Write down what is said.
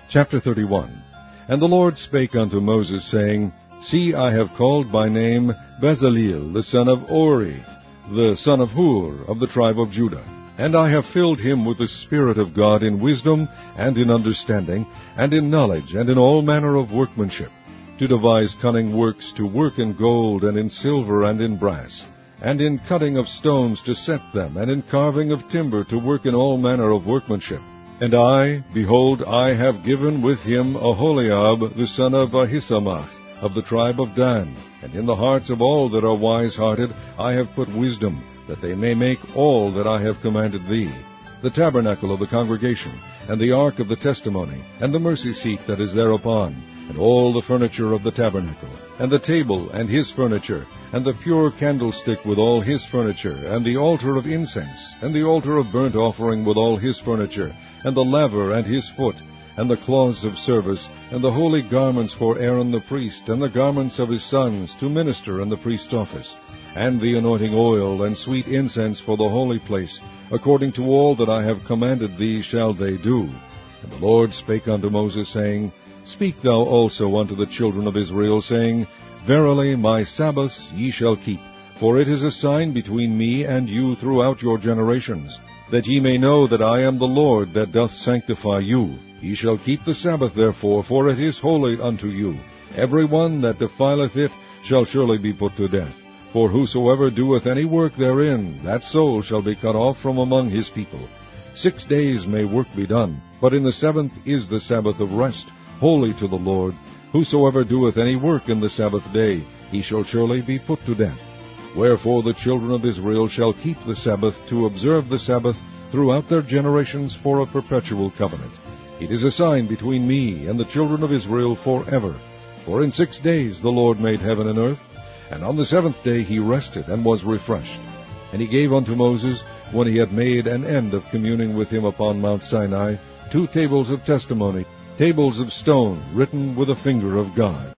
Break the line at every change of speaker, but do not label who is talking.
Chapter 31. And the Lord spake unto Moses, saying, See, I have called by name Bezaleel, the son of Uri, the son of Hur, of the tribe of Judah. And I have filled him with the Spirit of God in wisdom, and in understanding, and in knowledge, and in all manner of workmanship, to devise cunning works, to work in gold, and in silver, and in brass, and in cutting of stones to set them, and in carving of timber, to work in all manner of workmanship. And I, behold, I have given with him Aholiab, the son of Ahisamach, of the tribe of Dan. And in the hearts of all that are wise-hearted I have put wisdom, that they may make all that I have commanded thee: the tabernacle of the congregation, and the ark of the testimony, and the mercy seat that is thereupon, and all the furniture of the tabernacle, and the table and his furniture, and the pure candlestick with all his furniture, and the altar of incense, and the altar of burnt offering with all his furniture, and the laver and his foot, and the cloths of service, and the holy garments for Aaron the priest, and the garments of his sons to minister in the priest's office, and the anointing oil and sweet incense for the holy place, according to all that I have commanded thee shall they do. And the Lord spake unto Moses, saying, Speak thou also unto the children of Israel, saying, Verily my Sabbaths ye shall keep, for it is a sign between me and you throughout your generations, that ye may know that I am the Lord that doth sanctify you. Ye shall keep the Sabbath therefore, for it is holy unto you. Every one that defileth it shall surely be put to death. For whosoever doeth any work therein, that soul shall be cut off from among his people. 6 days may work be done, but in the seventh is the Sabbath of rest, holy to the Lord. Whosoever doeth any work in the Sabbath day, he shall surely be put to death. Wherefore the children of Israel shall keep the Sabbath, to observe the Sabbath throughout their generations for a perpetual covenant. It is a sign between me and the children of Israel forever. For in 6 days the Lord made heaven and earth, and on the seventh day he rested and was refreshed. And he gave unto Moses, when he had made an end of communing with him upon Mount Sinai, 2 tables of testimony, tables of stone, written with the finger of God.